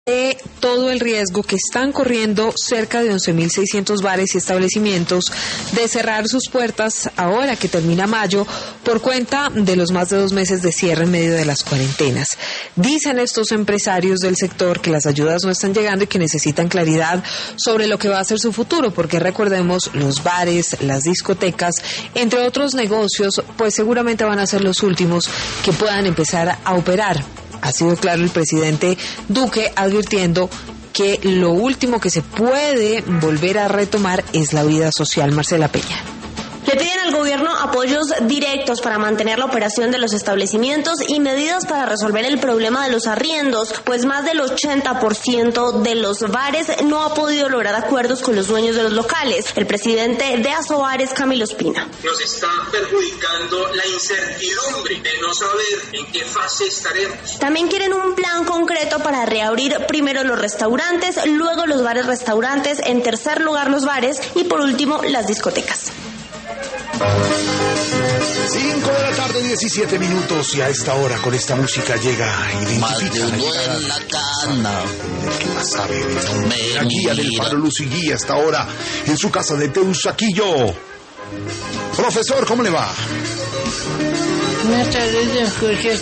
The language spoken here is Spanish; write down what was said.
De todo el riesgo que están corriendo cerca de 11.600 bares y establecimientos de cerrar sus puertas ahora que termina mayo por cuenta de los más de 2 meses de cierre en medio de las cuarentenas. Dicen estos empresarios del sector que las ayudas no están llegando y que necesitan claridad sobre lo que va a ser su futuro, porque recordemos, los bares, las discotecas, entre otros negocios, pues seguramente van a ser los últimos que puedan empezar a operar. Ha sido claro el presidente Duque advirtiendo que lo último que se puede volver a retomar es la vida social. Marcela Peña. Le piden al gobierno apoyos directos para mantener la operación de los establecimientos y medidas para resolver el problema de los arriendos, pues más del 80% de los bares no ha podido lograr acuerdos con los dueños de los locales. El presidente de Asobares, Camilo Espina. Nos está perjudicando la incertidumbre de no saber en qué fase estaremos. También quieren un plan concreto para reabrir primero los restaurantes, luego los bares-restaurantes, en tercer lugar los bares y por último las discotecas. 5 de la tarde, 17 minutos, y a esta hora con esta música llega identifica la llegada en la cana. El que más sabe de la guía del Faro Luz y Guía hasta ahora en su casa de Teusaquillo. Profesor, ¿cómo le va? Buenas tardes, don Jorge.